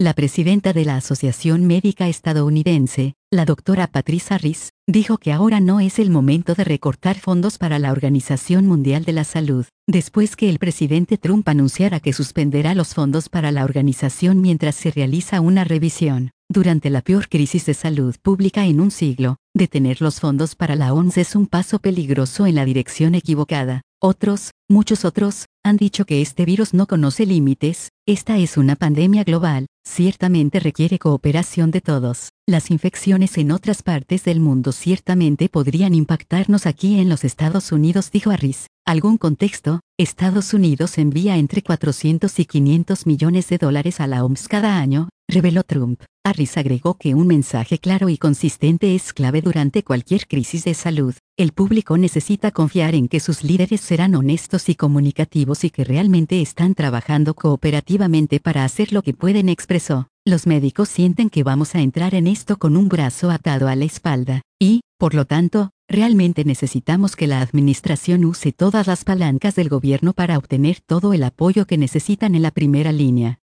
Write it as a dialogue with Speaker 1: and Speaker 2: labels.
Speaker 1: La presidenta de la Asociación Médica Estadounidense, la doctora Patricia Harris, dijo que ahora no es el momento de recortar fondos para la Organización Mundial de la Salud, después que el presidente Trump anunciara que suspenderá los fondos para la organización mientras se realiza una revisión. Durante la peor crisis de salud pública en un siglo, detener los fondos para la OMS es un paso peligroso en la dirección equivocada. Muchos otros, han dicho que este virus no conoce límites. Esta es una pandemia global, ciertamente requiere cooperación de todos. Las infecciones en otras partes del mundo ciertamente podrían impactarnos aquí en los Estados Unidos, dijo Harris. ¿Algún contexto? Estados Unidos envía entre 400 y 500 millones de dólares a la OMS cada año, reveló Trump. Harris agregó que un mensaje claro y consistente es clave durante cualquier crisis de salud. El público necesita confiar en que sus líderes serán honestos y comunicativos y que realmente están trabajando cooperativamente para hacer lo que pueden, expresó. Los médicos sienten que vamos a entrar en esto con un brazo atado a la espalda, y, por lo tanto, realmente necesitamos que la administración use todas las palancas del gobierno para obtener todo el apoyo que necesitan en la primera línea.